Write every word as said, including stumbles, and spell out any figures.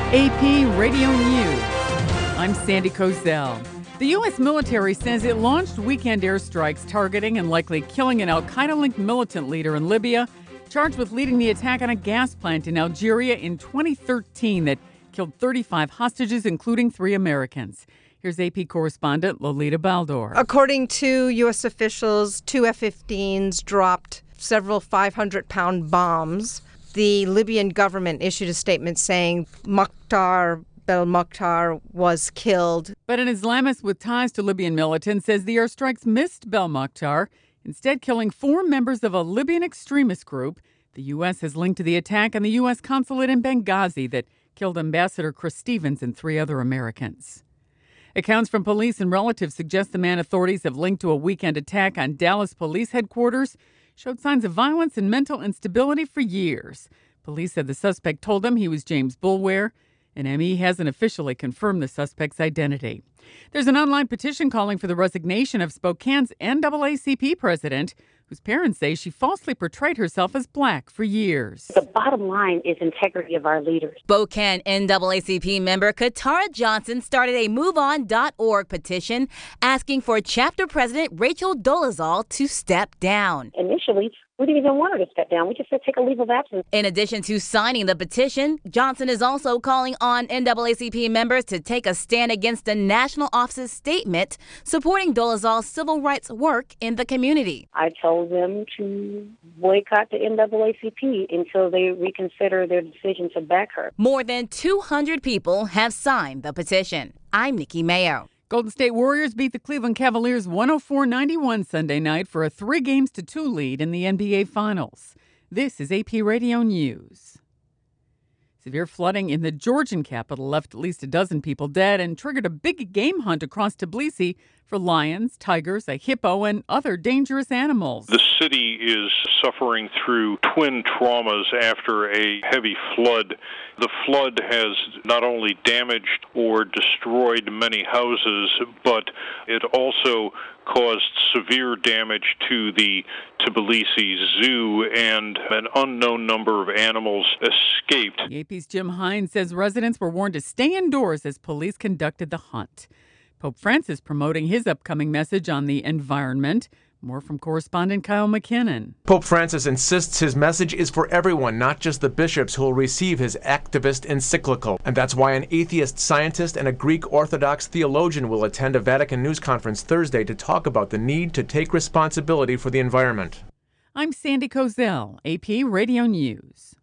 A P Radio News. I'm Sandy Kozel. The U S military says it launched weekend airstrikes targeting and likely killing an Al Qaeda-linked militant leader in Libya, charged with leading the attack on a gas plant in Algeria in twenty thirteen that killed thirty-five hostages, including three Americans. Here's A P correspondent Lolita Baldor. According to U S officials, two F fifteens dropped several five hundred pound bombs. The Libyan government issued a statement saying Mukhtar Belmokhtar was killed. But an Islamist with ties to Libyan militants says the airstrikes missed Belmokhtar, instead killing four members of a Libyan extremist group. The U S has linked to the attack on the U S consulate in Benghazi that killed Ambassador Chris Stevens and three other Americans. Accounts from police and relatives suggest the man authorities have linked to a weekend attack on Dallas police headquarters showed signs of violence and mental instability for years. Police said the suspect told them he was James Boulware. An M E hasn't officially confirmed the suspect's identity. There's an online petition calling for the resignation of Spokane's N double A C P president, whose parents say she falsely portrayed herself as black for years. The bottom line is integrity of our leaders. Spokane N double A C P member Katara Johnson started a move on dot org petition asking for chapter president Rachel Dolezal to step down. Initially, we didn't even want her to step down. We just said take a leave of absence. In addition to signing the petition, Johnson is also calling on N double A C P members to take a stand against the national office's statement supporting Dolezal's civil rights work in the community. I told them to boycott the N double A C P until they reconsider their decision to back her. More than two hundred people have signed the petition. I'm Nikki Mayo. Golden State Warriors beat the Cleveland Cavaliers one oh four ninety-one Sunday night for a three games to two lead in the N B A Finals. This is A P Radio News. Severe flooding in the Georgian capital left at least a dozen people dead and triggered a big game hunt across Tbilisi for lions, tigers, a hippo, and other dangerous animals. The city is suffering through twin traumas after a heavy flood. The flood has not only damaged or destroyed many houses, but it also caused severe damage to the Tbilisi Zoo, and an unknown number of animals escaped. The A P's Jim Hines says residents were warned to stay indoors as police conducted the hunt. Pope Francis promoting his upcoming message on the environment. More from correspondent Kyle McKinnon. Pope Francis insists his message is for everyone, not just the bishops who will receive his activist encyclical. And that's why an atheist scientist and a Greek Orthodox theologian will attend a Vatican News Conference Thursday to talk about the need to take responsibility for the environment. I'm Sandy Kozel, A P Radio News.